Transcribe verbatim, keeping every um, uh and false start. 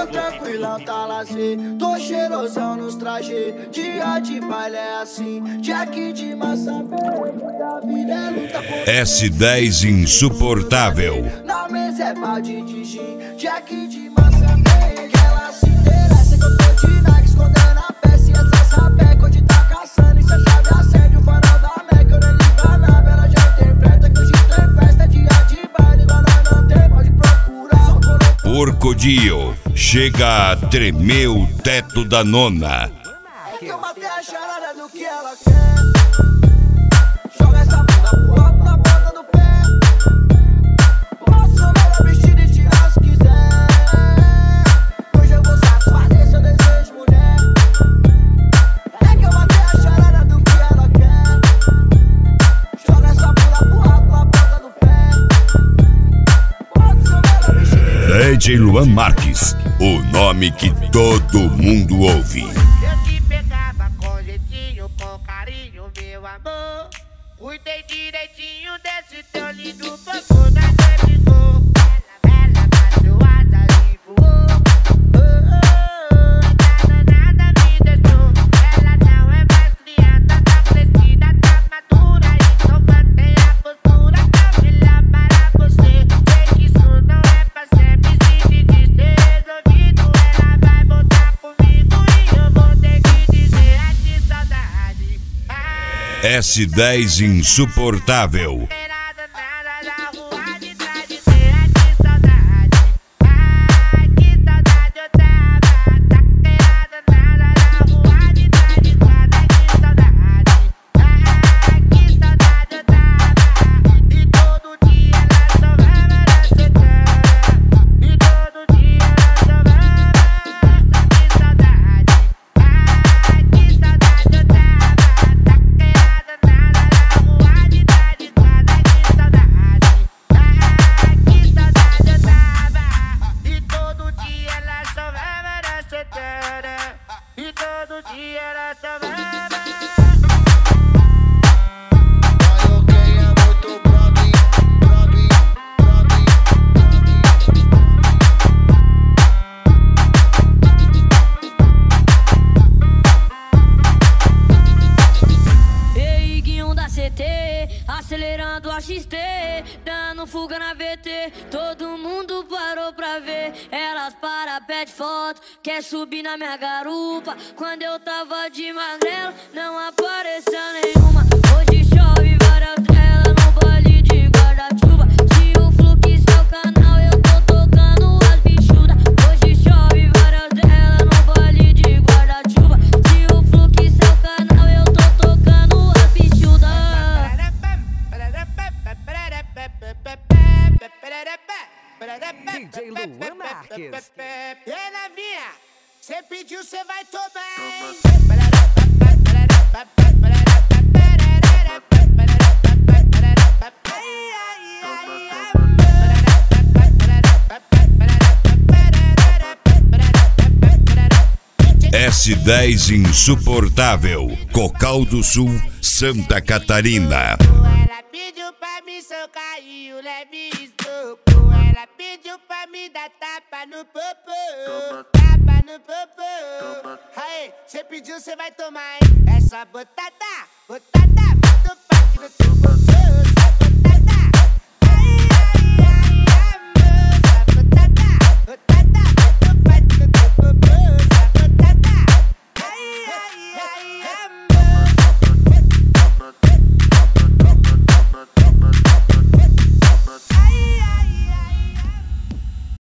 Tô tranquilão, tá lazer. Tô cheirosão nos trajes. Dia de baile é assim. Jack de massa. S dez insuportável. Na mesa é balde de gin. Jack de massa. Ela se interessa que eu tô de Nike. Escondendo a peça e essa sapeca. Hoje tá caçando e cê sabe acende o farol da Meca. Eu nem ligo na vela, ela já interpreta que hoje tem festa. Dia de baile, igual nós não tem, pode procurar. Porcodio chega a tremer o teto da nona. É que eu matei a charada do que ela quer. Joga essa bunda pro alto na ponta do pé. Posso somar a vestida e tirar se quiser. Hoje eu vou satisfazer seu desejo, mulher. É que eu matei a charada do que ela quer. Joga essa bunda pro alto na ponta do pé. Posso somar a vestida e tirar. D J Luan Marques, o nome que todo mundo ouve. Eu te pegava com jeitinho, com carinho, meu amor. Cuidei direitinho desse teu lindo corpo, nada ficou. Ela, ela bateu asa e voou. Oh, oh, oh, a danada me deixou. Ela não é mais criança, tá crescida, tá madura. Então mantém a postura, tá melhor para você. Sei que isso não é pra sempre, se me dizer resolvido. Ela vai voltar comigo e eu vou ter que dizer ai que saudade. Ai, S dez insuportável. Esperada nada da rua de trás de ter ai que saudade. Ai que saudade eu tava. Taqueirada nada da rua de trás de trás. Ai que saudade. Ai que saudade eu tava. E todo dia ela só vai me aceitar. E todo dia ela só vai me que saudade. Ai que saudade eu tava. Taqueirada nada da rua de trás de trás. Ai que saudade. Ai que saudade eu tava. E todo dia ela só vai me aceitar. E todo dia ela só vai me. Olha quem é muito brabo, brabo, Ei, Guinho da C T, acelerando a X T, dando fuga na V T. Todo mundo parou pra ver. Elas para, pede foto, quer subir na minha garupa. Quando eu tava de magrela, não apareceu nenhuma. Hoje chove várias telas no baile de guarda-chuva. Se o fluxo é o canal, eu tô tocando as bichudas. Hoje chove várias telas no baile de guarda-chuva. Se o fluxo é o canal, eu tô tocando as bichudas. D J Luan Marques. E aí, novinha, cê pediu, cê vai tomar, hein? S dez insuportável. Cocal do Sul, Santa Catarina. Ela pediu pra me socar e o leve estoco. Ela pediu pra me dar tapa no popô. Tapa no popô. Aí, cê pediu, cê vai tomar, hein? É só botada, botada, muito forte no teu popô.